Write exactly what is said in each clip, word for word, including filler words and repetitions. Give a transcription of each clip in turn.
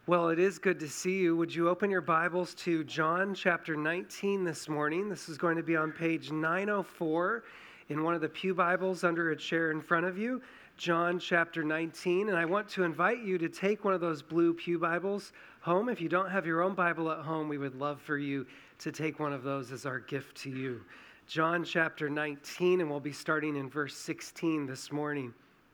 Well, it is good to see you. Would you open your Bibles to John chapter nineteen this morning? This is going to be on page nine oh four in one of the pew Bibles under a chair in front of you. John chapter nineteen. And I want to invite you to take one of those blue pew Bibles home. If you don't have your own Bible at home, we would love for you to take one of those as our gift to you. John chapter nineteen, and we'll be starting in verse sixteen this morning.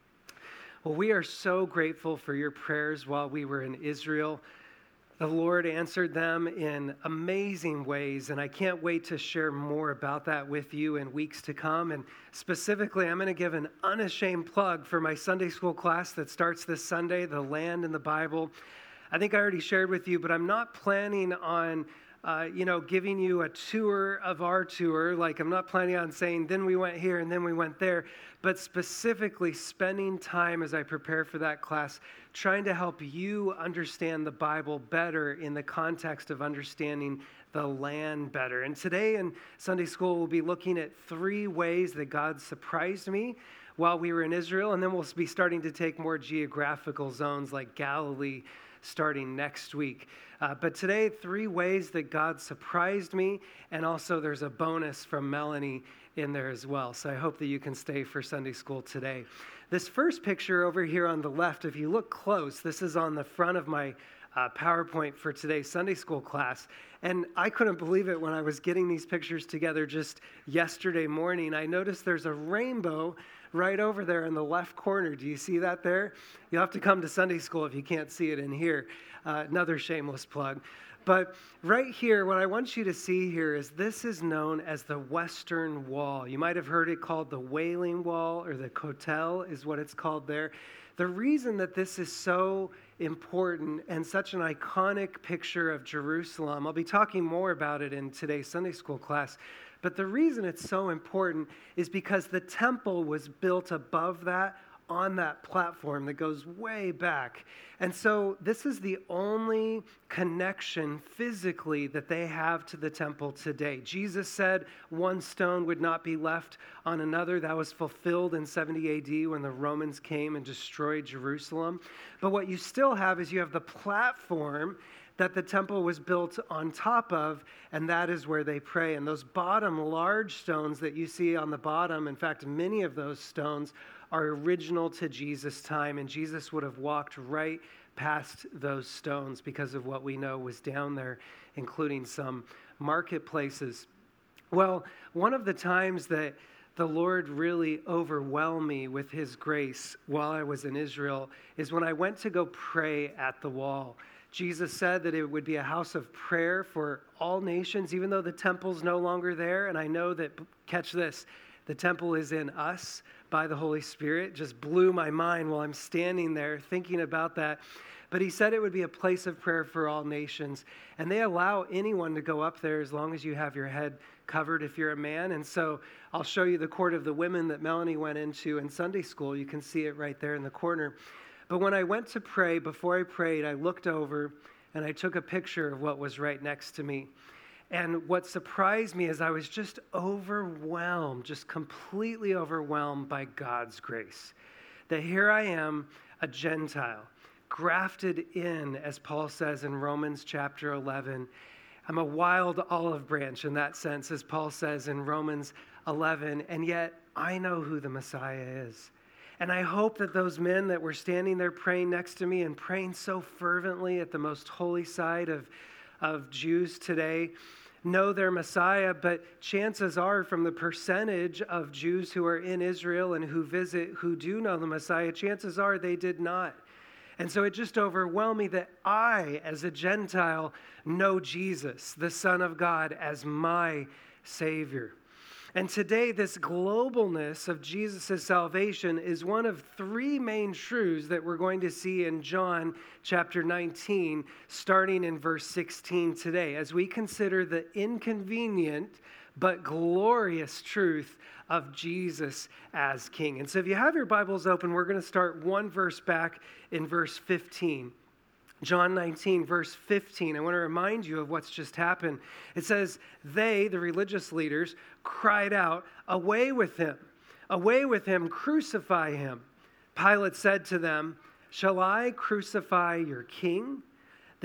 Well, we are so grateful for your prayers while we were in Israel. The Lord answered them in amazing ways, and I can't wait to share more about that with you in weeks to come. And specifically, I'm going to give an unashamed plug for my Sunday school class that starts this Sunday, The Land in the Bible. I think I already shared with you, but I'm not planning on Uh, you know, giving you a tour of our tour. Like, I'm not planning on saying, then we went here and then we went there, but specifically spending time as I prepare for that class, trying to help you understand the Bible better in the context of understanding the land better. And today in Sunday school, we'll be looking at three ways that God surprised me while we were in Israel, and then we'll be starting to take more geographical zones like Galilee starting next week. Uh, but today, three ways that God surprised me, and also there's a bonus from Melanie in there as well. So I hope that you can stay for Sunday school today. This first picture over here on the left, if you look close, this is on the front of my uh, PowerPoint for today's Sunday school class. And I couldn't believe it when I was getting these pictures together just yesterday morning. I noticed there's a rainbow right over there in the left corner. Do you see that there? You'll have to come to Sunday school if you can't see it in here. Uh, another shameless plug. But right here, what I want you to see here is this is known as the Western Wall. You might have heard it called the Wailing Wall, or the Kotel is what it's called there. The reason that this is so important and such an iconic picture of Jerusalem, I'll be talking more about it in today's Sunday school class, but the reason it's so important is because the temple was built above that, on that platform that goes way back. And so this is the only connection physically that they have to the temple today. Jesus said one stone would not be left on another. That was fulfilled in seventy A D when the Romans came and destroyed Jerusalem. But what you still have is you have the platform that the temple was built on top of, and that is where they pray. And those bottom large stones that you see on the bottom, in fact, many of those stones are original to Jesus' time, and Jesus would have walked right past those stones because of what we know was down there, including some marketplaces. Well, one of the times that the Lord really overwhelmed me with His grace while I was in Israel is when I went to go pray at the wall. Jesus said that it would be a house of prayer for all nations, even though the temple's no longer there. And I know that, catch this, the temple is in us by the Holy Spirit. Just blew my mind while I'm standing there thinking about that. But He said it would be a place of prayer for all nations. And they allow anyone to go up there as long as you have your head covered if you're a man. And so I'll show you the court of the women that Melanie went into in Sunday school. You can see it right there in the corner. But when I went to pray, before I prayed, I looked over and I took a picture of what was right next to me. And what surprised me is I was just overwhelmed, just completely overwhelmed by God's grace. That here I am, a Gentile, grafted in, as Paul says in Romans chapter eleven. I'm a wild olive branch in that sense, as Paul says in Romans eleven, and yet I know who the Messiah is. And I hope that those men that were standing there praying next to me and praying so fervently at the most holy side of, of Jews today know their Messiah, but chances are from the percentage of Jews who are in Israel and who visit, who do know the Messiah, chances are they did not. And so it just overwhelmed me that I, as a Gentile, know Jesus, the Son of God, as my Savior. And today, this globalness of Jesus' salvation is one of three main truths that we're going to see in John chapter nineteen, starting in verse sixteen today, as we consider the inconvenient but glorious truth of Jesus as King. And so if you have your Bibles open, we're going to start one verse back in verse fifteen. John nineteen, verse fifteen, I want to remind you of what's just happened. It says, they, the religious leaders, cried out, "Away with him! Away with him! Crucify him!" Pilate said to them, "Shall I crucify your king?"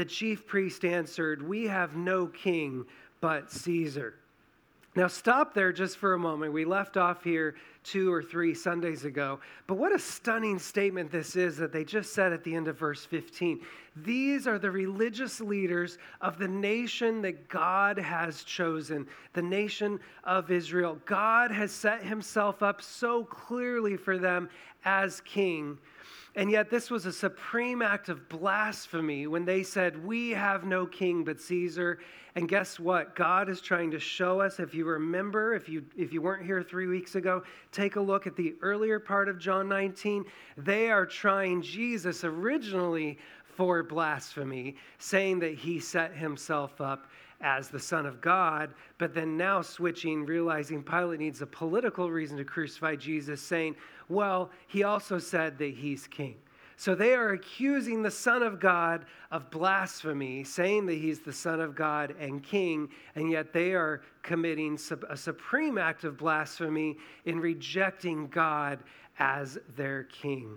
The chief priest answered, "We have no king but Caesar." Now stop there just for a moment. We left off here two or three Sundays ago, but what a stunning statement this is that they just said at the end of verse fifteen. These are the religious leaders of the nation that God has chosen, the nation of Israel. God has set himself up so clearly for them as king. And yet this was a supreme act of blasphemy when they said, "We have no king but Caesar." And guess what? God is trying to show us, if you remember, if you if you weren't here three weeks ago, take a look at the earlier part of John nineteen. They are trying Jesus originally for blasphemy, saying that he set himself up as the Son of God, but then now switching, realizing Pilate needs a political reason to crucify Jesus, saying, well, he also said that he's king. So they are accusing the Son of God of blasphemy, saying that he's the Son of God and king, and yet they are committing a supreme act of blasphemy in rejecting God as their king.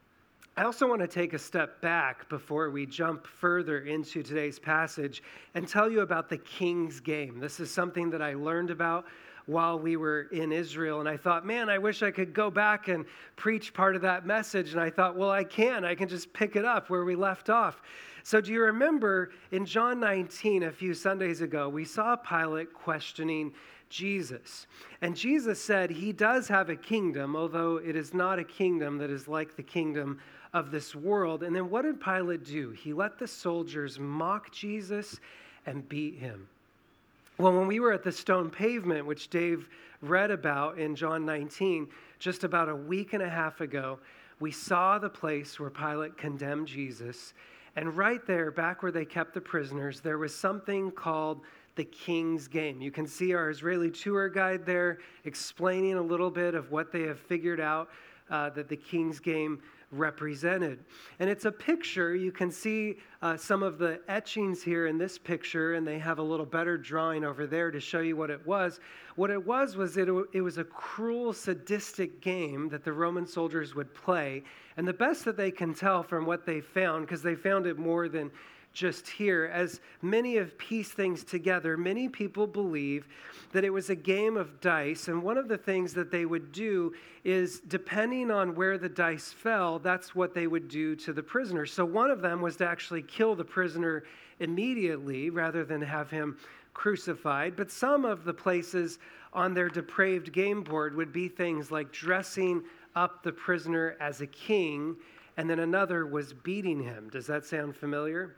I also want to take a step back before we jump further into today's passage and tell you about the King's Game. This is something that I learned about while we were in Israel, and I thought, man, I wish I could go back and preach part of that message. And I thought, well, I can. I can just pick it up where we left off. So do you remember in John nineteen, a few Sundays ago, we saw Pilate questioning Jesus. And Jesus said he does have a kingdom, although it is not a kingdom that is like the kingdom of this world. And then what did Pilate do? He let the soldiers mock Jesus and beat him. Well, when we were at the stone pavement, which Dave read about in John nineteen, just about a week and a half ago, we saw the place where Pilate condemned Jesus. And right there, back where they kept the prisoners, there was something called the King's Game. You can see our Israeli tour guide there explaining a little bit of what they have figured out uh, that the King's Game represented. And it's a picture. You can see uh, some of the etchings here in this picture, and they have a little better drawing over there to show you what it was. What it was was it, it was a cruel, sadistic game that the Roman soldiers would play. And the best that they can tell from what they found, because they found it more than just here, as many have pieced things together, many people believe that it was a game of dice, and one of the things that they would do is, depending on where the dice fell, that's what they would do to the prisoner. So one of them was to actually kill the prisoner immediately rather than have him crucified. But some of the places on their depraved game board would be things like dressing up the prisoner as a king, and then another was beating him. Does that sound familiar?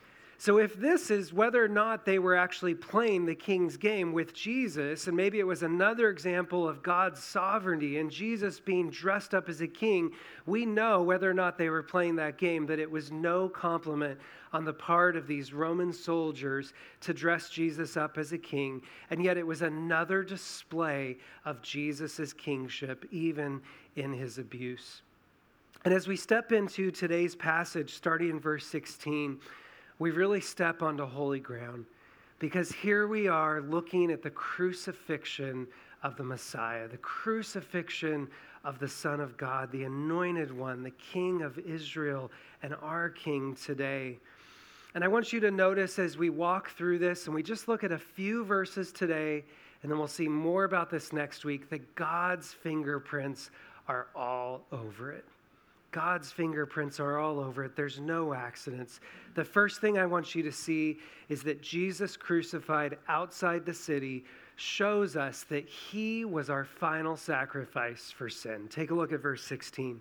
So if this is whether or not they were actually playing the King's Game with Jesus, and maybe it was another example of God's sovereignty and Jesus being dressed up as a king, we know whether or not they were playing that game that it was no compliment on the part of these Roman soldiers to dress Jesus up as a king, and yet it was another display of Jesus' kingship, even in his abuse. And as we step into today's passage, starting in verse sixteen, we really step onto holy ground, because here we are looking at the crucifixion of the Messiah, the crucifixion of the Son of God, the anointed one, the King of Israel, and our King today. And I want you to notice as we walk through this, and we just look at a few verses today, and then we'll see more about this next week, that God's fingerprints are all over it. God's fingerprints are all over it. There's no accidents. The first thing I want you to see is that Jesus crucified outside the city shows us that he was our final sacrifice for sin. Take a look at verse sixteen.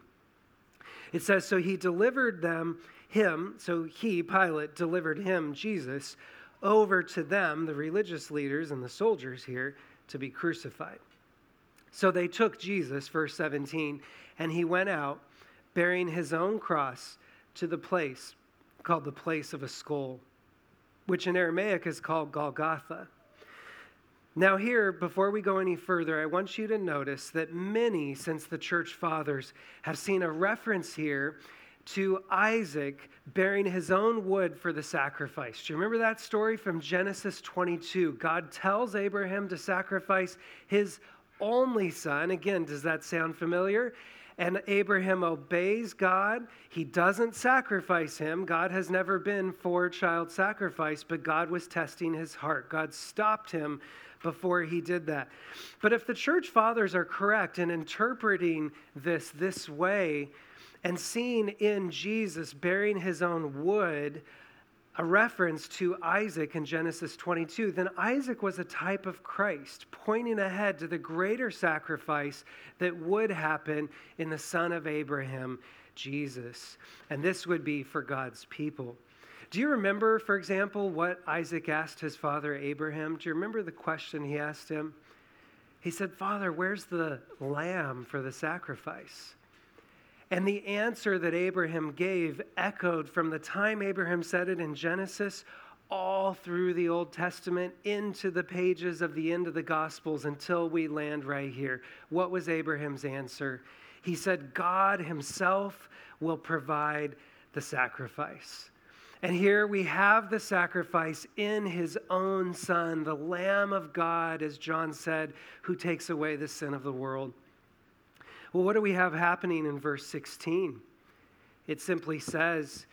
It says, so he delivered them, him, so he, Pilate, delivered him, Jesus, over to them, the religious leaders and the soldiers here, to be crucified. So they took Jesus, verse seventeen, and he went out, bearing his own cross to the place called the place of a skull, which in Aramaic is called Golgotha. Now here, before we go any further, I want you to notice that many, since the church fathers, have seen a reference here to Isaac bearing his own wood for the sacrifice. Do you remember that story from Genesis twenty-two? God tells Abraham to sacrifice his only son. Again, does that sound familiar? and Abraham obeys God. He doesn't sacrifice him. God has never been for child sacrifice, but God was testing his heart. God stopped him before he did that. But if the church fathers are correct in interpreting this this way and seeing in Jesus bearing his own wood a reference to Isaac in Genesis twenty-two, then Isaac was a type of Christ, pointing ahead to the greater sacrifice that would happen in the son of Abraham, Jesus. And this would be for God's people. Do you remember, for example, what Isaac asked his father Abraham? Do you remember the question he asked him? He said, "Father, where's the lamb for the sacrifice?" And the answer that Abraham gave echoed from the time Abraham said it in Genesis all through the Old Testament into the pages of the end of the Gospels until we land right here. What was Abraham's answer? He said, God himself will provide the sacrifice. And here we have the sacrifice in his own son, the Lamb of God, as John said, who takes away the sin of the world. Well, what do we have happening in verse sixteen? It simply says,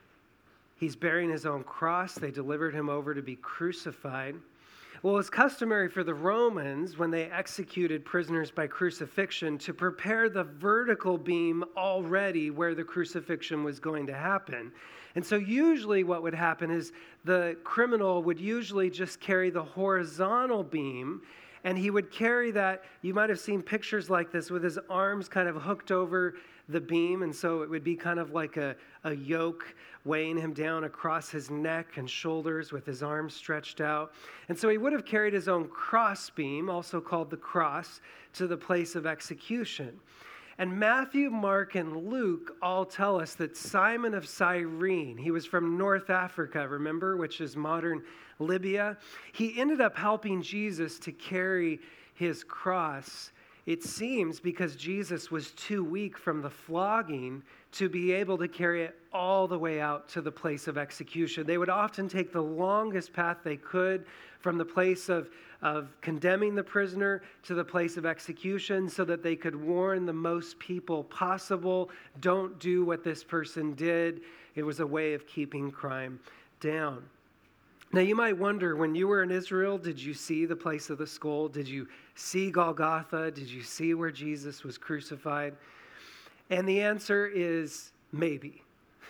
he's bearing his own cross. They delivered him over to be crucified. Well, it's customary for the Romans, when they executed prisoners by crucifixion, to prepare the vertical beam already where the crucifixion was going to happen. And so usually what would happen is the criminal would usually just carry the horizontal beam, and he would carry that. You might have seen pictures like this with his arms kind of hooked over the beam, and so it would be kind of like a, a yoke weighing him down across his neck and shoulders with his arms stretched out. And so he would have carried his own cross beam, also called the cross, to the place of execution. And Matthew, Mark, and Luke all tell us that Simon of Cyrene, he was from North Africa, remember, which is modern Libya. He ended up helping Jesus to carry his cross, it seems, because Jesus was too weak from the flogging to be able to carry it all the way out to the place of execution. They would often take the longest path they could from the place of, of condemning the prisoner to the place of execution so that they could warn the most people possible, don't do what this person did. It was a way of keeping crime down. Now, you might wonder, when you were in Israel, did you see the place of the skull? Did you see Golgotha? Did you see where Jesus was crucified? And the answer is maybe.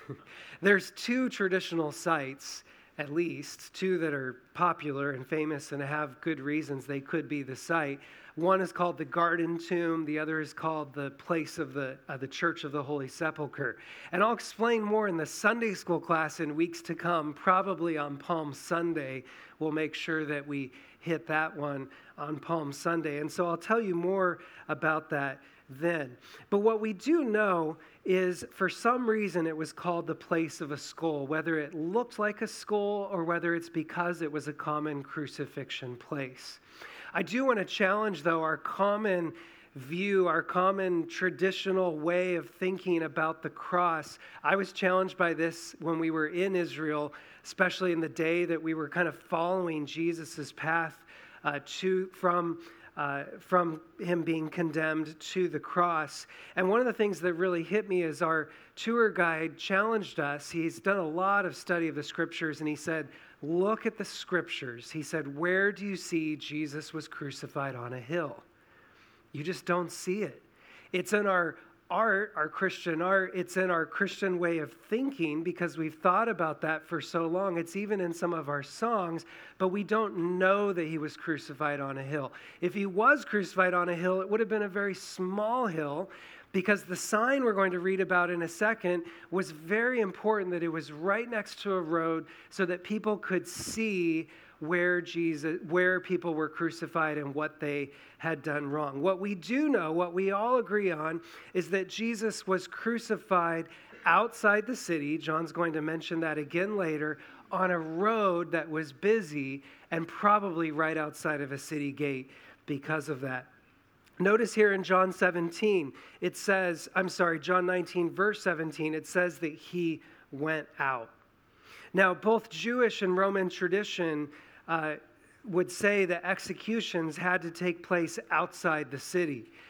There's two traditional sites, at least, two that are popular and famous and have good reasons they could be the site. One is called the Garden Tomb. The other is called the place of the uh, the Church of the Holy Sepulchre. And I'll explain more in the Sunday school class in weeks to come. Probably on Palm Sunday, we'll make sure that we hit that one on Palm Sunday. And so I'll tell you more about that then. But what we do know is, for some reason, it was called the place of a skull, whether it looked like a skull or whether it's because it was a common crucifixion place. I do want to challenge, though, our common view, our common traditional way of thinking about the cross. I was challenged by this when we were in Israel, especially in the day that we were kind of following Jesus' path uh, to from Uh, from him being condemned to the cross. And one of the things that really hit me is our tour guide challenged us. He's done a lot of study of the scriptures, and he said, look at the scriptures. He said, where do you see Jesus was crucified on a hill? You just don't see it. It's in our art, our Christian art, it's in our Christian way of thinking because we've thought about that for so long. It's even in some of our songs, but we don't know that he was crucified on a hill. If he was crucified on a hill, it would have been a very small hill because the sign we're going to read about in a second was very important, that it was right next to a road so that people could see where Jesus, where people were crucified and what they had done wrong. What we do know, what we all agree on, is that Jesus was crucified outside the city. John's going to mention that again later, on a road that was busy and probably right outside of a city gate because of that. Notice here in John seventeen, it says, I'm sorry, John nineteen, verse seventeen, it says that he went out. Now, both Jewish and Roman tradition uh, would say that executions had to take place outside the city.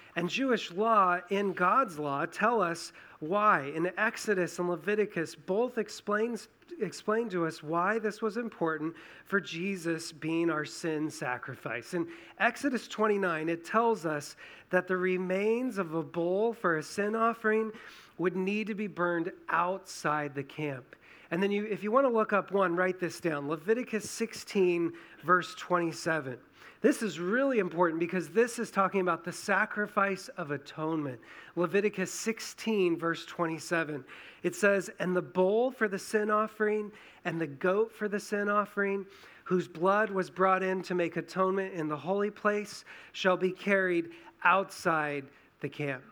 And Jewish law in God's law tell us why. In Exodus and Leviticus, both explains explain to us why this was important for Jesus being our sin sacrifice. In Exodus twenty-nine, it tells us that the remains of a bull for a sin offering would need to be burned outside the camp. And then you, if you want to look up one, write this down. Leviticus sixteen, verse twenty-seven. This is really important because this is talking about the sacrifice of atonement. Leviticus sixteen, verse twenty-seven. It says, "And the bull for the sin offering and the goat for the sin offering, whose blood was brought in to make atonement in the holy place, shall be carried outside the camp."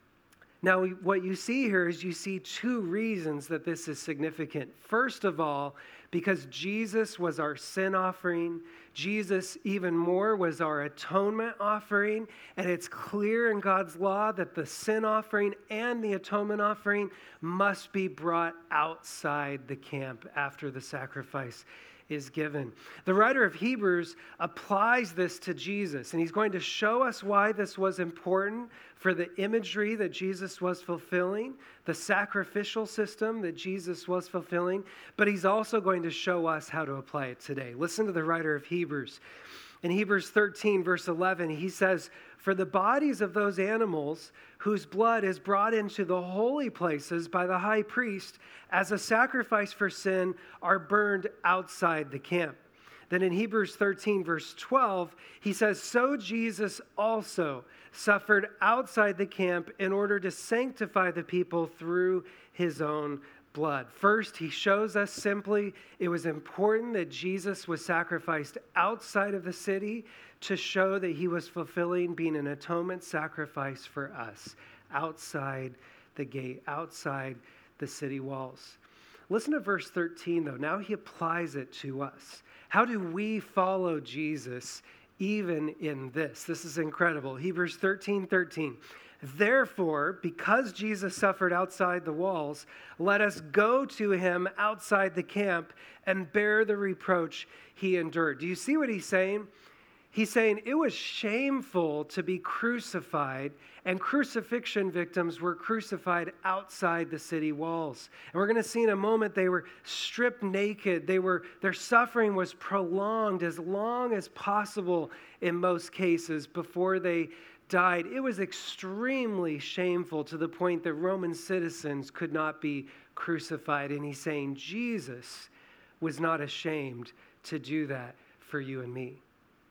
Now, what you see here is you see two reasons that this is significant. First of all, because Jesus was our sin offering, Jesus even more was our atonement offering, and it's clear in God's law that the sin offering and the atonement offering must be brought outside the camp after the sacrifice is given. The writer of Hebrews applies this to Jesus, and he's going to show us why this was important for the imagery that Jesus was fulfilling, the sacrificial system that Jesus was fulfilling, but he's also going to show us how to apply it today. Listen to the writer of Hebrews. In Hebrews thirteen, verse eleven, he says, "For the bodies of those animals whose blood is brought into the holy places by the high priest as a sacrifice for sin are burned outside the camp." Then in Hebrews thirteen, verse twelve, he says, "So Jesus also suffered outside the camp in order to sanctify the people through his own blood." First, he shows us simply it was important that Jesus was sacrificed outside of the city to show that he was fulfilling being an atonement sacrifice for us outside the gate, outside the city walls. Listen to verse thirteen, though. Now he applies it to us. How do we follow Jesus even in this? This is incredible. Hebrews thirteen thirteen. "Therefore, because Jesus suffered outside the walls, let us go to him outside the camp and bear the reproach he endured." Do you see what he's saying? He's saying it was shameful to be crucified, and crucifixion victims were crucified outside the city walls. And we're going to see in a moment they were stripped naked. They were, their suffering was prolonged as long as possible in most cases before they died. It was extremely shameful to the point that Roman citizens could not be crucified. And he's saying Jesus was not ashamed to do that for you and me.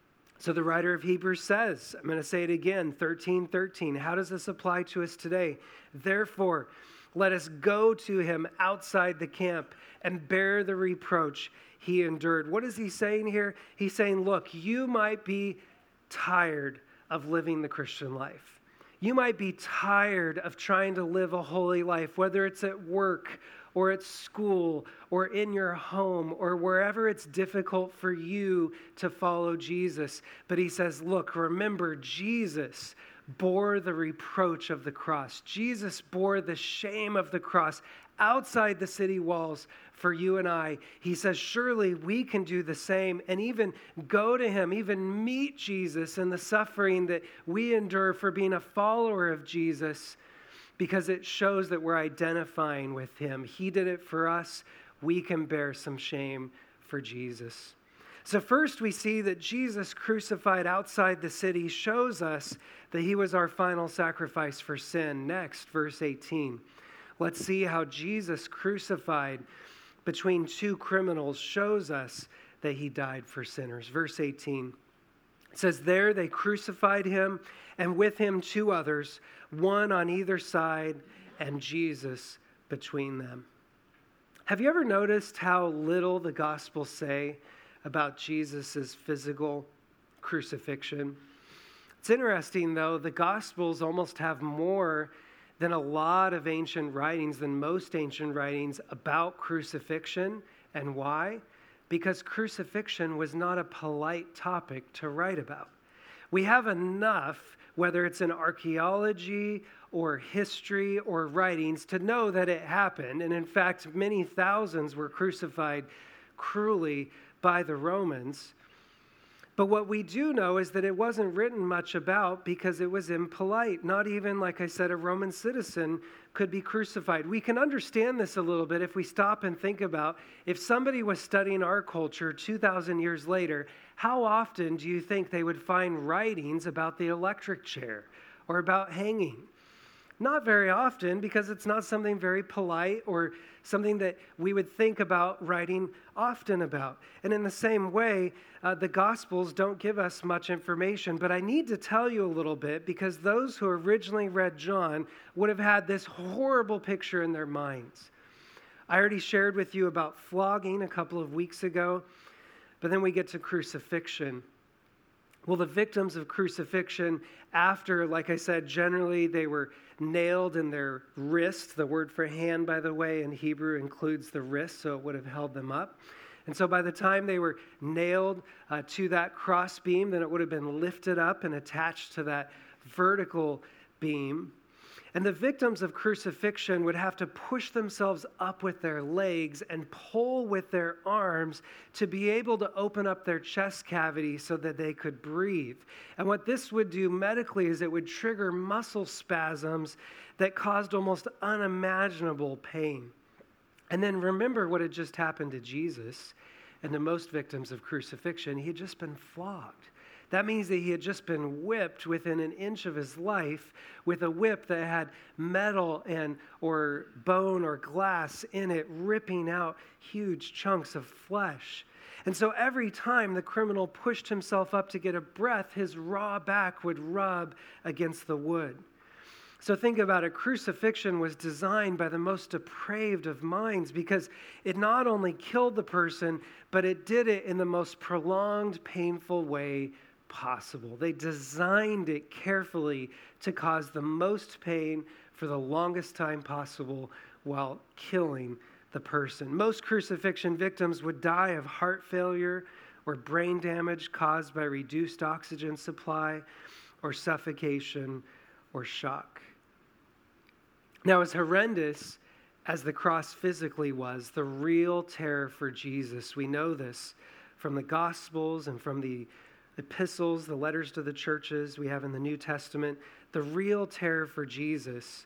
So the writer of Hebrews says, I'm going to say it again, thirteen thirteen. How does this apply to us today? "Therefore, let us go to him outside the camp and bear the reproach he endured." What is he saying here? He's saying, look, you might be tired of living the Christian life. You might be tired of trying to live a holy life, whether it's at work or at school or in your home or wherever it's difficult for you to follow Jesus. But he says, look, remember, Jesus bore the reproach of the cross. Jesus bore the shame of the cross outside the city walls for you and I. He says, surely we can do the same and even go to him, even meet Jesus in the suffering that we endure for being a follower of Jesus, because it shows that we're identifying with him. He did it for us. We can bear some shame for Jesus. So first we see that Jesus crucified outside the city shows us that he was our final sacrifice for sin. Next, verse eighteen. Let's see how Jesus crucified between two criminals shows us that he died for sinners. Verse eighteen. It says, "There they crucified him, and with him two others, one on either side, and Jesus between them." Have you ever noticed how little the Gospels say about Jesus' physical crucifixion? It's interesting, though, the Gospels almost have more than a lot of ancient writings, than most ancient writings about crucifixion. And why? Because crucifixion was not a polite topic to write about. We have enough, whether it's in archaeology or history or writings, to know that it happened. And in fact, many thousands were crucified cruelly by the Romans. But what we do know is that it wasn't written much about because it was impolite. Not even, like I said, a Roman citizen could be crucified. We can understand this a little bit if we stop and think about if somebody was studying our culture two thousand years later, how often do you think they would find writings about the electric chair or about hanging? Not very often, because it's not something very polite or something that we would think about writing often about. And in the same way, uh, the Gospels don't give us much information. But I need to tell you a little bit because those who originally read John would have had this horrible picture in their minds. I already shared with you about flogging a couple of weeks ago, but then we get to crucifixion. Well, the victims of crucifixion, after, like I said, generally they were nailed in their wrist. The word for hand, by the way, in Hebrew includes the wrist, so it would have held them up. And so by the time they were nailed uh, to that cross beam, then it would have been lifted up and attached to that vertical beam. And the victims of crucifixion would have to push themselves up with their legs and pull with their arms to be able to open up their chest cavity so that they could breathe. And what this would do medically is it would trigger muscle spasms that caused almost unimaginable pain. And then remember what had just happened to Jesus and to most victims of crucifixion. He had just been flogged. That means that he had just been whipped within an inch of his life with a whip that had metal and or bone or glass in it, ripping out huge chunks of flesh. And so every time the criminal pushed himself up to get a breath, his raw back would rub against the wood. So think about it. Crucifixion was designed by the most depraved of minds because it not only killed the person, but it did it in the most prolonged, painful way possible. They designed it carefully to cause the most pain for the longest time possible while killing the person. Most crucifixion victims would die of heart failure or brain damage caused by reduced oxygen supply or suffocation or shock. Now, as horrendous as the cross physically was, the real terror for Jesus, we know this from the Gospels and from the epistles, the letters to the churches we have in the New Testament, the real terror for Jesus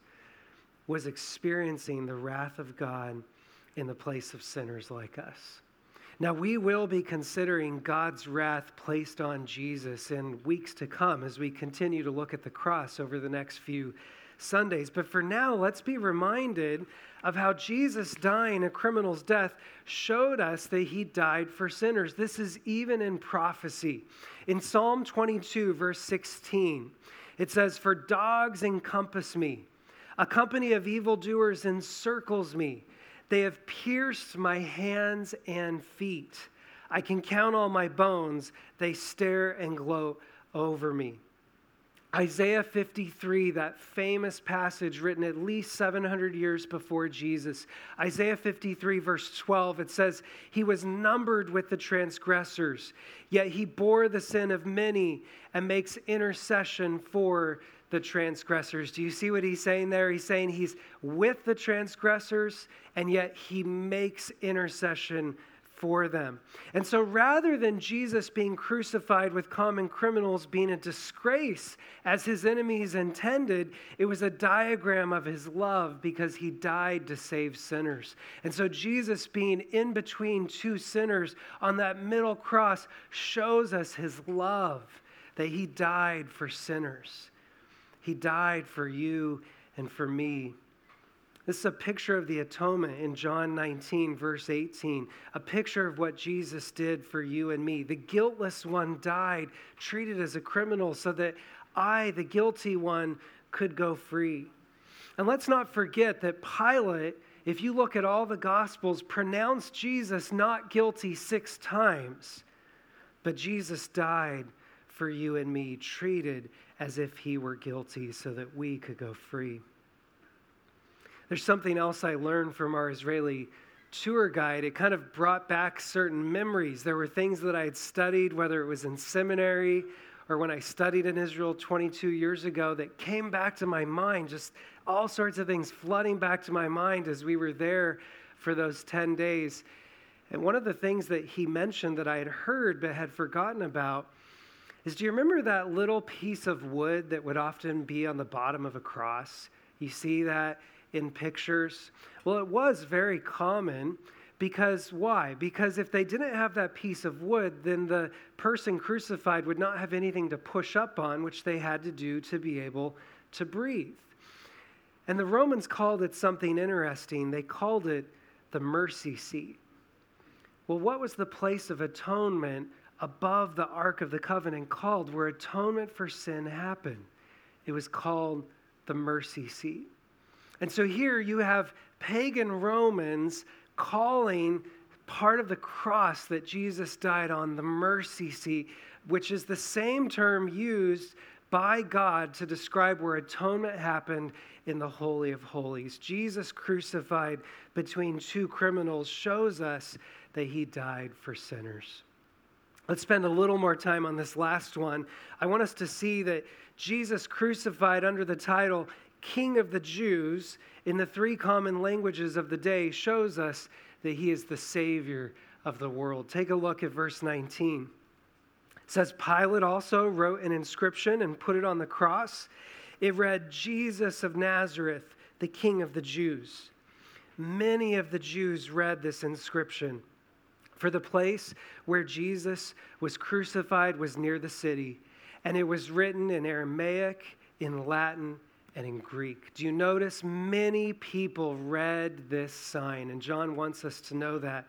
was experiencing the wrath of God in the place of sinners like us. Now, we will be considering God's wrath placed on Jesus in weeks to come as we continue to look at the cross over the next few Sundays. But for now, let's be reminded of how Jesus dying a criminal's death showed us that he died for sinners. This is even in prophecy. In Psalm twenty-two, verse sixteen, it says, "For dogs encompass me, a company of evildoers encircles me. They have pierced my hands and feet. I can count all my bones. They stare and gloat over me." Isaiah fifty-three, that famous passage written at least seven hundred years before Jesus. Isaiah fifty-three, verse twelve, it says, "He was numbered with the transgressors, yet he bore the sin of many and makes intercession for the transgressors." Do you see what he's saying there? He's saying he's with the transgressors, and yet he makes intercession for them. And so rather than Jesus being crucified with common criminals being a disgrace as his enemies intended, it was a diagram of his love because he died to save sinners. And so Jesus being in between two sinners on that middle cross shows us his love, that he died for sinners. He died for you and for me. This is a picture of the atonement in John nineteen, verse eighteen, a picture of what Jesus did for you and me. The guiltless one died, treated as a criminal, so that I, the guilty one, could go free. And let's not forget that Pilate, if you look at all the Gospels, pronounced Jesus not guilty six times, but Jesus died for you and me, treated as if he were guilty so that we could go free. There's something else I learned from our Israeli tour guide. It kind of brought back certain memories. There were things that I had studied, whether it was in seminary or when I studied in Israel twenty-two years ago, that came back to my mind, just all sorts of things flooding back to my mind as we were there for those ten days. And one of the things that he mentioned that I had heard but had forgotten about is, do you remember that little piece of wood that would often be on the bottom of a cross? You see that in pictures? Well, it was very common because why? Because if they didn't have that piece of wood, then the person crucified would not have anything to push up on, which they had to do to be able to breathe. And the Romans called it something interesting. They called it the mercy seat. Well, what was the place of atonement above the Ark of the Covenant called, where atonement for sin happened? It was called the mercy seat. And so here you have pagan Romans calling part of the cross that Jesus died on the mercy seat, which is the same term used by God to describe where atonement happened in the Holy of Holies. Jesus crucified between two criminals shows us that he died for sinners. Let's spend a little more time on this last one. I want us to see that Jesus crucified under the title King of the Jews in the three common languages of the day shows us that he is the Savior of the world. Take a look at verse nineteen. It says, Pilate also wrote an inscription and put it on the cross. It read, Jesus of Nazareth, the King of the Jews. Many of the Jews read this inscription, for the place where Jesus was crucified was near the city, and it was written in Aramaic, in Latin, and in Greek. Do you notice many people read this sign? And John wants us to know that.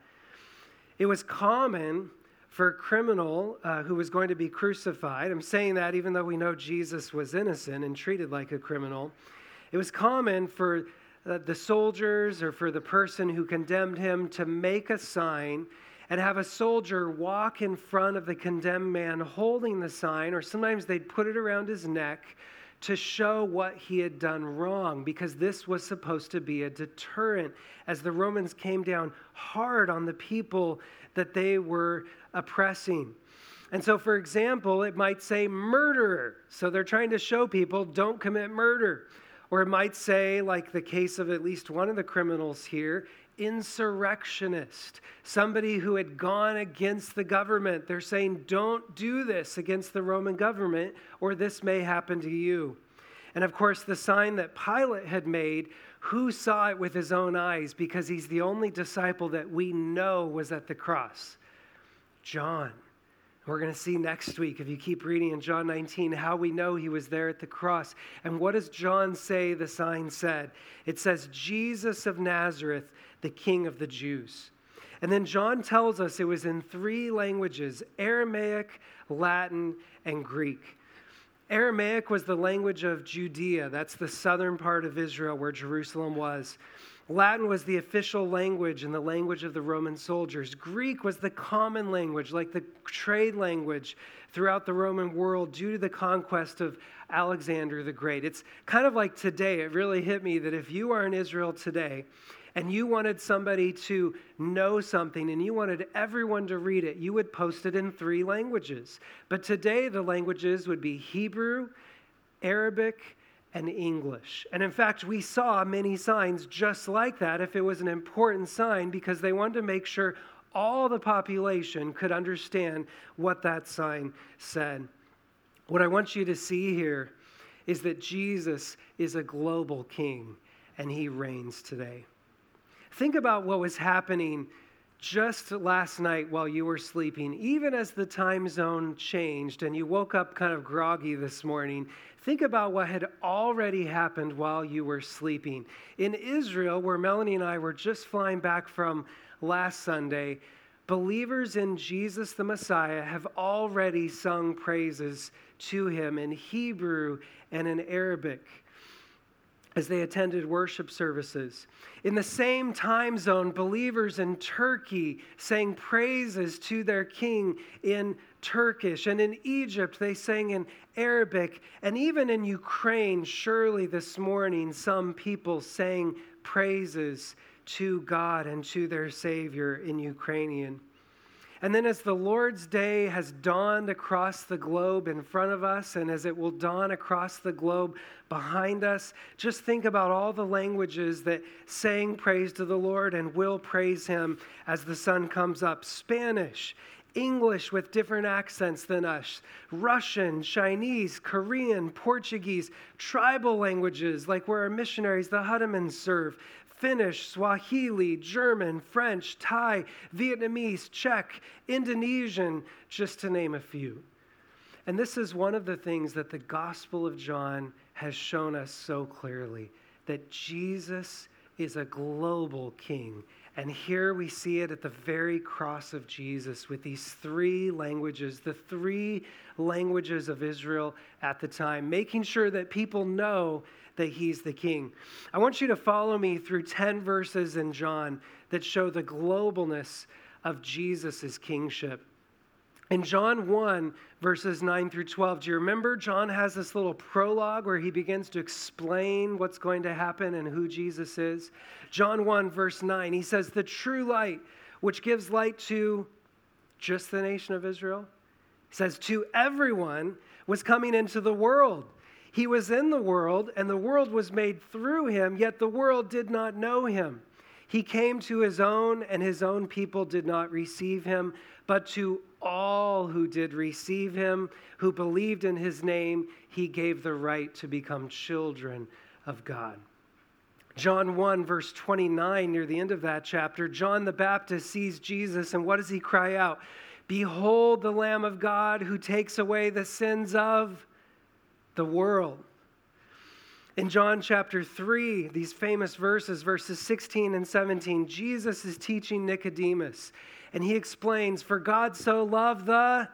It was common for a criminal uh, who was going to be crucified. I'm saying that even though we know Jesus was innocent and treated like a criminal. It was common for uh, the soldiers or for the person who condemned him to make a sign and have a soldier walk in front of the condemned man holding the sign, or sometimes they'd put it around his neck to show what he had done wrong, because this was supposed to be a deterrent as the Romans came down hard on the people that they were oppressing. And so, for example, it might say murderer. So they're trying to show people don't commit murder. Or it might say, like the case of at least one of the criminals here, insurrectionist, somebody who had gone against the government. They're saying, don't do this against the Roman government, or this may happen to you. And of course, the sign that Pilate had made, who saw it with his own eyes, because he's the only disciple that we know was at the cross? John. We're going to see next week, if you keep reading in John nineteen, how we know he was there at the cross. And what does John say the sign said? It says, Jesus of Nazareth, the King of the Jews. And then John tells us it was in three languages, Aramaic, Latin, and Greek. Aramaic was the language of Judea. That's the southern part of Israel where Jerusalem was. Latin was the official language and the language of the Roman soldiers. Greek was the common language, like the trade language throughout the Roman world due to the conquest of Alexander the Great. It's kind of like today. It really hit me that if you are in Israel today and you wanted somebody to know something and you wanted everyone to read it, you would post it in three languages. But today the languages would be Hebrew, Arabic, and English. And in fact, we saw many signs just like that if it was an important sign, because they wanted to make sure all the population could understand what that sign said. What I want you to see here is that Jesus is a global king and he reigns today. Think about what was happening just last night while you were sleeping. Even as the time zone changed and you woke up kind of groggy this morning, think about what had already happened while you were sleeping. In Israel, where Melanie and I were just flying back from last Sunday, believers in Jesus the Messiah have already sung praises to him in Hebrew and in Arabic as they attended worship services. In the same time zone, believers in Turkey sang praises to their king in Turkish. And in Egypt, they sang in Arabic. And even in Ukraine, surely this morning, some people sang praises to God and to their Savior in Ukrainian. And then as the Lord's day has dawned across the globe in front of us, and as it will dawn across the globe behind us, just think about all the languages that sang praise to the Lord and will praise him as the sun comes up. Spanish, English with different accents than us, Russian, Chinese, Korean, Portuguese, tribal languages like where our missionaries, the Hudamans, serve, Finnish, Swahili, German, French, Thai, Vietnamese, Czech, Indonesian, just to name a few. And this is one of the things that the Gospel of John has shown us so clearly, that Jesus is a global king. And here we see it at the very cross of Jesus with these three languages, the three languages of Israel at the time, making sure that people know that he's the king. I want you to follow me through ten verses in John that show the globalness of Jesus' kingship. In John one, verses nine through twelve, do you remember John has this little prologue where he begins to explain what's going to happen and who Jesus is? John one, verse nine, he says, the true light, which gives light to just the nation of Israel, he says, to everyone was coming into the world. He was in the world, and the world was made through him, yet the world did not know him. He came to his own, and his own people did not receive him, but to all who did receive him, who believed in his name, he gave the right to become children of God. John one, verse twenty-nine, near the end of that chapter, John the Baptist sees Jesus, and what does he cry out? Behold the Lamb of God who takes away the sins of the world. In John chapter three, these famous verses, verses sixteen and seventeen, Jesus is teaching Nicodemus, and he explains, for God so loved the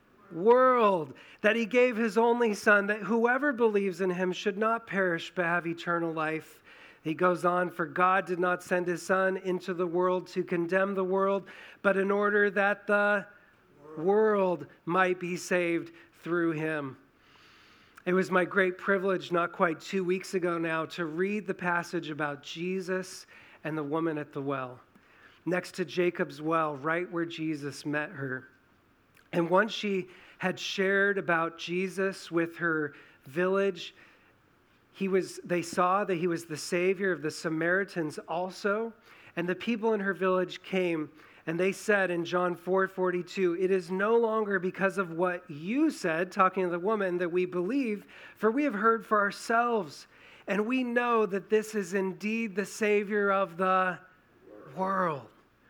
world that he gave his only son, that whoever believes in him should not perish but have eternal life. He goes on, for God did not send his son into the world to condemn the world, but in order that the world might be saved through him. It was my great privilege not quite two weeks ago now to read the passage about Jesus and the woman at the well, next to Jacob's well, right where Jesus met her. And once she had shared about Jesus with her village, he was, they saw that he was the Savior of the Samaritans also, and the people in her village came. And they said in John four forty-two, it is no longer because of what you said, talking to the woman, that we believe, for we have heard for ourselves. And we know that this is indeed the Savior of the world.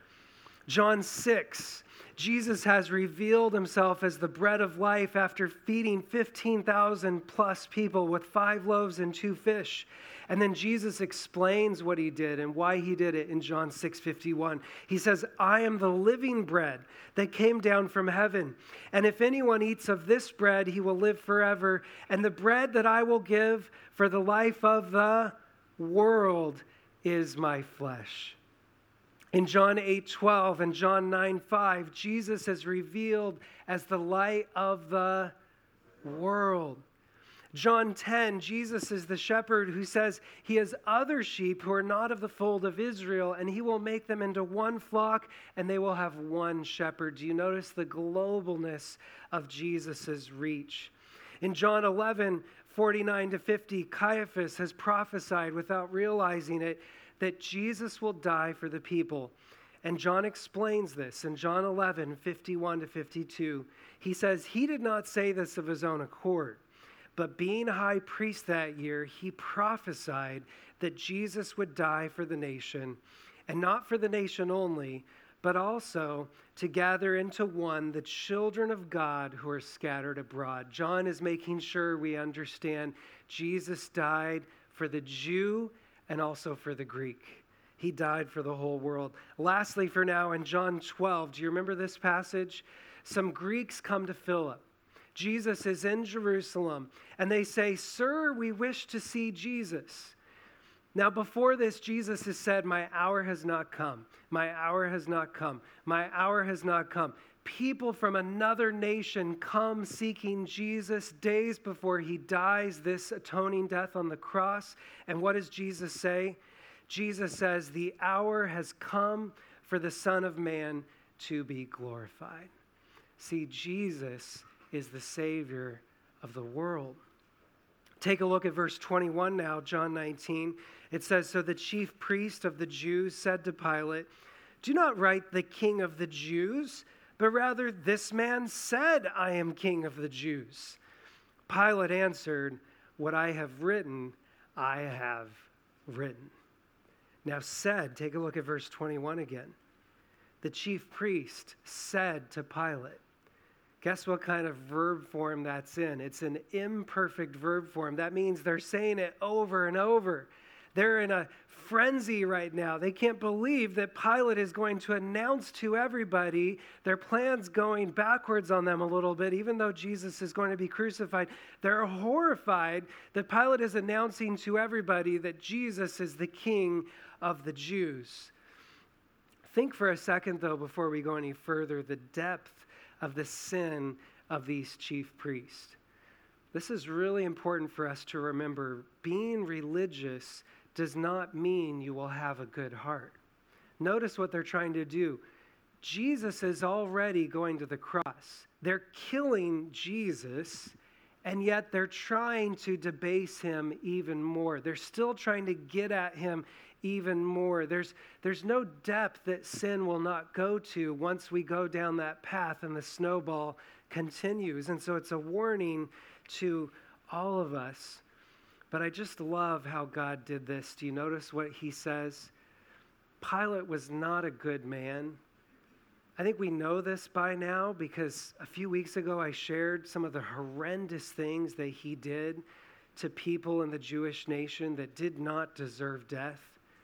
John six, Jesus has revealed himself as the bread of life after feeding fifteen thousand plus people with five loaves and two fish. And then Jesus explains what he did and why he did it in John six fifty-one. He says, I am the living bread that came down from heaven. And if anyone eats of this bread, he will live forever. And the bread that I will give for the life of the world is my flesh. In John eight twelve and John nine five, Jesus is revealed as the light of the world. John ten, Jesus is the shepherd who says he has other sheep who are not of the fold of Israel, and he will make them into one flock, and they will have one shepherd. Do you notice the globalness of Jesus' reach? In John eleven, forty-nine to fifty, Caiaphas has prophesied without realizing it that Jesus will die for the people. And John explains this in John eleven, fifty-one to fifty-two. He says, he did not say this of his own accord, but being high priest that year, he prophesied that Jesus would die for the nation, and not for the nation only, but also to gather into one the children of God who are scattered abroad. John is making sure we understand Jesus died for the Jew and also for the Greek. He died for the whole world. Lastly, for now, in John twelve, do you remember this passage? Some Greeks come to Philip. Jesus is in Jerusalem, and they say, Sir, we wish to see Jesus. Now, before this, Jesus has said, my hour has not come. My hour has not come. My hour has not come. People from another nation come seeking Jesus days before he dies this atoning death on the cross. And what does Jesus say? Jesus says, the hour has come for the Son of Man to be glorified. See, Jesus is the Savior of the world. Take a look at verse twenty-one now, John nineteen. It says, so the chief priest of the Jews said to Pilate, do not write the King of the Jews, but rather, this man said, 'I am king of the Jews.' Pilate answered, 'What I have written, I have written.'" Now said, take a look at verse twenty-one again. "The chief priest said to Pilate." Guess what kind of verb form that's in? It's an imperfect verb form. That means they're saying it over and over. They're in a frenzy right now. They can't believe that Pilate is going to announce to everybody their plans going backwards on them a little bit, even though Jesus is going to be crucified. They're horrified that Pilate is announcing to everybody that Jesus is the king of the Jews. Think for a second, though, before we go any further, the depth of the sin of these chief priests. This is really important for us to remember. Being religious does not mean you will have a good heart. Notice what they're trying to do. Jesus is already going to the cross. They're killing Jesus, and yet they're trying to debase him even more. They're still trying to get at him even more. There's, there's no depth that sin will not go to once we go down that path and the snowball continues. And so it's a warning to all of us. But I just love how God did this. Do you notice what he says? Pilate was not a good man. I think we know this by now because a few weeks ago I shared some of the horrendous things that he did to people in the Jewish nation that did not deserve death.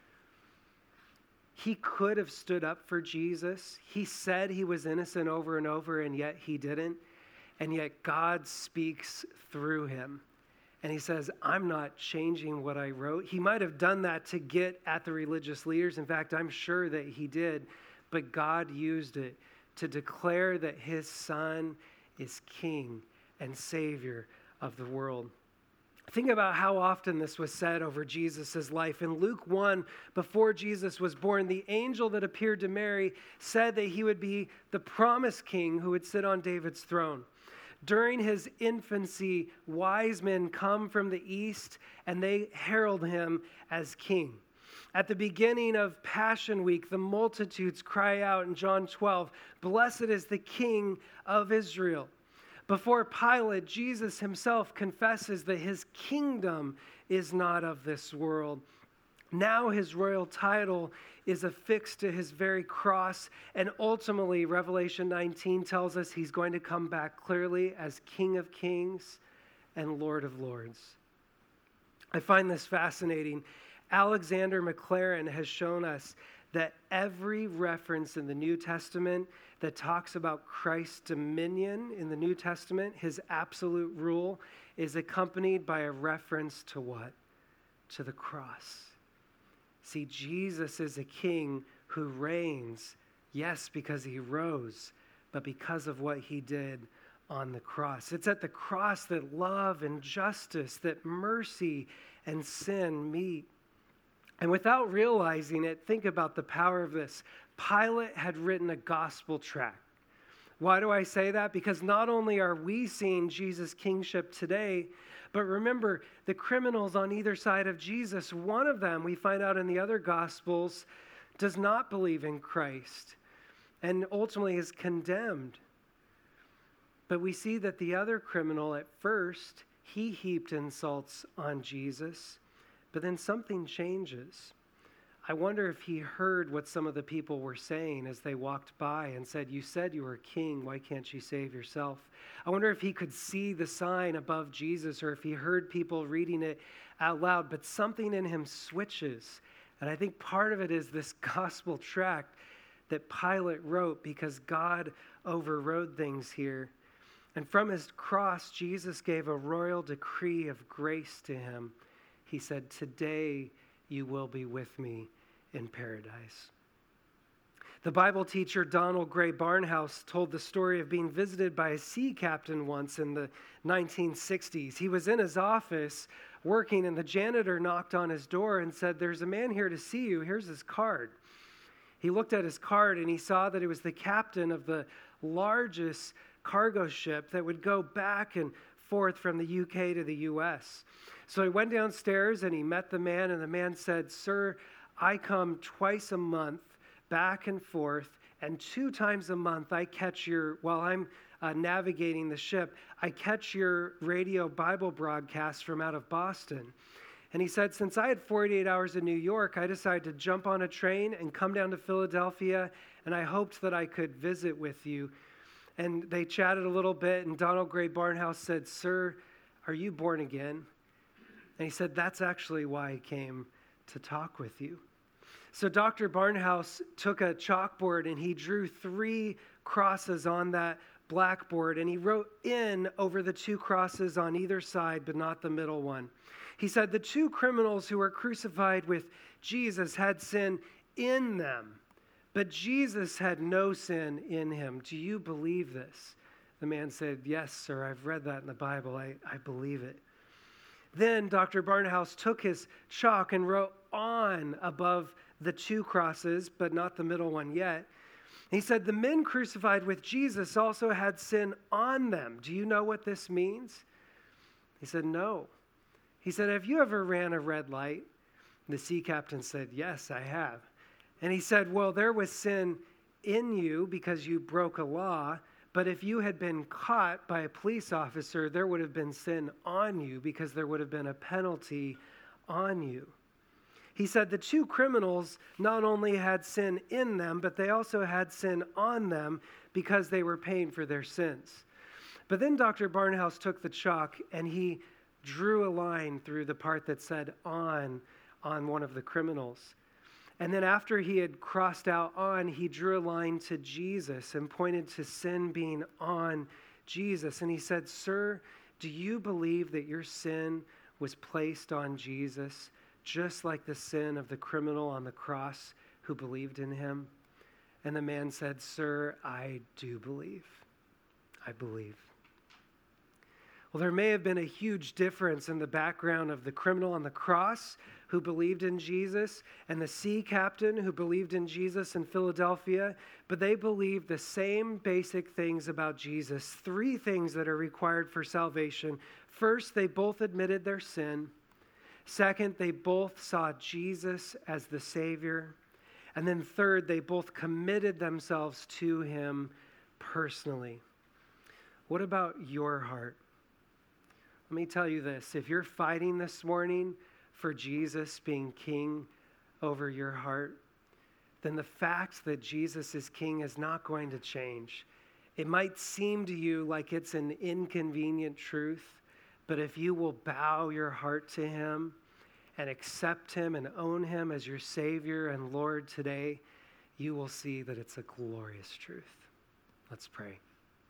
He could have stood up for Jesus. He said he was innocent over and over, and yet he didn't. And yet God speaks through him. And he says, I'm not changing what I wrote. He might have done that to get at the religious leaders. In fact, I'm sure that he did. But God used it to declare that his son is king and savior of the world. Think about how often this was said over Jesus' life. In Luke one, before Jesus was born, the angel that appeared to Mary said that he would be the promised king who would sit on David's throne. During his infancy, wise men come from the east and they herald him as king. At the beginning of Passion Week, the multitudes cry out in John twelve, "Blessed is the King of Israel." Before Pilate, Jesus himself confesses that his kingdom is not of this world. Now his royal title is affixed to his very cross, and ultimately Revelation nineteen tells us he's going to come back clearly as King of Kings and Lord of Lords. I find this fascinating. Alexander McLaren has shown us that every reference in the New Testament that talks about Christ's dominion in the New Testament, his absolute rule, is accompanied by a reference to what? To the cross. See, Jesus is a king who reigns, yes, because he rose, but because of what he did on the cross. It's at the cross that love and justice, that mercy and sin meet. And without realizing it, think about the power of this. Pilate had written a gospel tract. Why do I say that? Because not only are we seeing Jesus' kingship today, but remember, the criminals on either side of Jesus, one of them, we find out in the other Gospels, does not believe in Christ and ultimately is condemned. But we see that the other criminal, at first, he heaped insults on Jesus, but then something changes. I wonder if he heard what some of the people were saying as they walked by and said, "You said you were king, why can't you save yourself?" I wonder if he could see the sign above Jesus or if he heard people reading it out loud, but something in him switches. And I think part of it is this gospel tract that Pilate wrote because God overrode things here. And from his cross, Jesus gave a royal decree of grace to him. He said, "Today you will be with me in paradise." The Bible teacher Donald Gray Barnhouse told the story of being visited by a sea captain once in the nineteen sixties. He was in his office working, and the janitor knocked on his door and said, "There's a man here to see you. Here's his card." He looked at his card and he saw that it was the captain of the largest cargo ship that would go back and forth from the U K to the U S. So he went downstairs and he met the man, and the man said, "Sir, I come twice a month back and forth And two times a month, I catch your, while I'm uh, navigating the ship, I catch your radio Bible broadcast from out of Boston. And he said, since I had forty-eight hours in New York, I decided to jump on a train and come down to Philadelphia, and I hoped that I could visit with you. And they chatted a little bit, and Donald Gray Barnhouse said, sir, are you born again? And he said, that's actually why I came to talk with you. So Doctor Barnhouse took a chalkboard and he drew three crosses on that blackboard, and he wrote in over the two crosses on either side, but not the middle one. He said the two criminals who were crucified with Jesus had sin in them, but Jesus had no sin in him. Do you believe this? The man said, yes, sir, I've read that in the Bible. I, I believe it. Then Doctor Barnhouse took his chalk and wrote on above the two crosses, but not the middle one yet. He said, the men crucified with Jesus also had sin on them. Do you know what this means? He said, no. He said, have you ever ran a red light? The sea captain said, yes, I have. And he said, well, there was sin in you because you broke a law, but if you had been caught by a police officer, there would have been sin on you because there would have been a penalty on you. He said the two criminals not only had sin in them, but they also had sin on them because they were paying for their sins. But then Doctor Barnhouse took the chalk and he drew a line through the part that said on, on one of the criminals. And then after he had crossed out on, he drew a line to Jesus and pointed to sin being on Jesus. And he said, sir, do you believe that your sin was placed on Jesus, just like the sin of the criminal on the cross who believed in him? And the man said, sir, I do believe. I believe. Well, there may have been a huge difference in the background of the criminal on the cross who believed in Jesus and the sea captain who believed in Jesus in Philadelphia, but they believed the same basic things about Jesus. Three things that are required for salvation. First, they both admitted their sin. Second, they both saw Jesus as the Savior. And then third, they both committed themselves to him personally. What about your heart? Let me tell you this. If you're fighting this morning for Jesus being king over your heart, then the fact that Jesus is king is not going to change. It might seem to you like it's an inconvenient truth, but if you will bow your heart to him and accept him and own him as your Savior and Lord today, you will see that it's a glorious truth. Let's pray.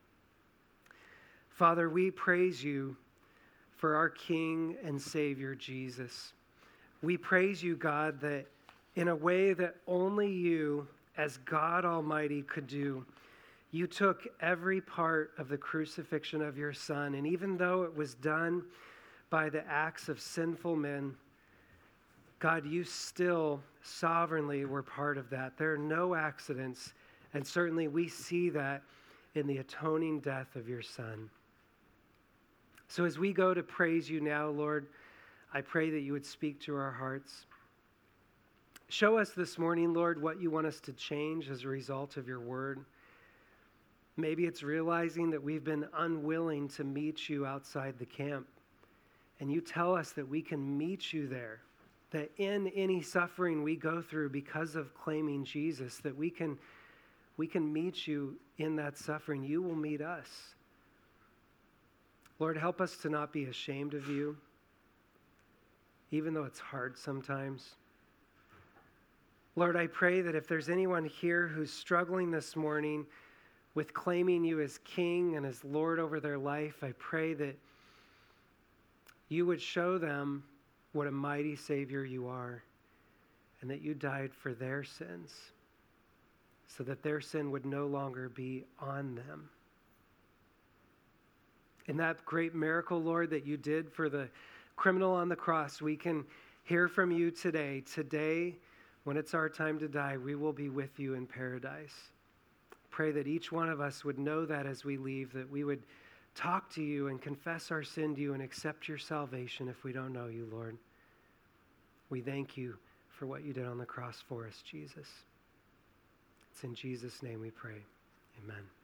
Father, we praise you for our King and Savior, Jesus. We praise you, God, that in a way that only you, as God Almighty, could do, you took every part of the crucifixion of your Son, and even though it was done by the acts of sinful men, God, you still sovereignly were part of that. There are no accidents, and certainly we see that in the atoning death of your Son. So as we go to praise you now, Lord, I pray that you would speak to our hearts. Show us this morning, Lord, what you want us to change as a result of your word. Maybe it's realizing that we've been unwilling to meet you outside the camp. And you tell us that we can meet you there, that in any suffering we go through because of claiming Jesus, that we can, we can meet you in that suffering. You will meet us. Lord, help us to not be ashamed of you, even though it's hard sometimes. Lord, I pray that if there's anyone here who's struggling this morning with claiming you as King and as Lord over their life, I pray that you would show them what a mighty Savior you are, and that you died for their sins so that their sin would no longer be on them. In that great miracle, Lord, that you did for the criminal on the cross, we can hear from you today. Today, when it's our time to die, we will be with you in paradise. Pray that each one of us would know that as we leave, that we would talk to you and confess our sin to you and accept your salvation if we don't know you, Lord. We thank you for what you did on the cross for us, Jesus. It's in Jesus' name we pray. Amen.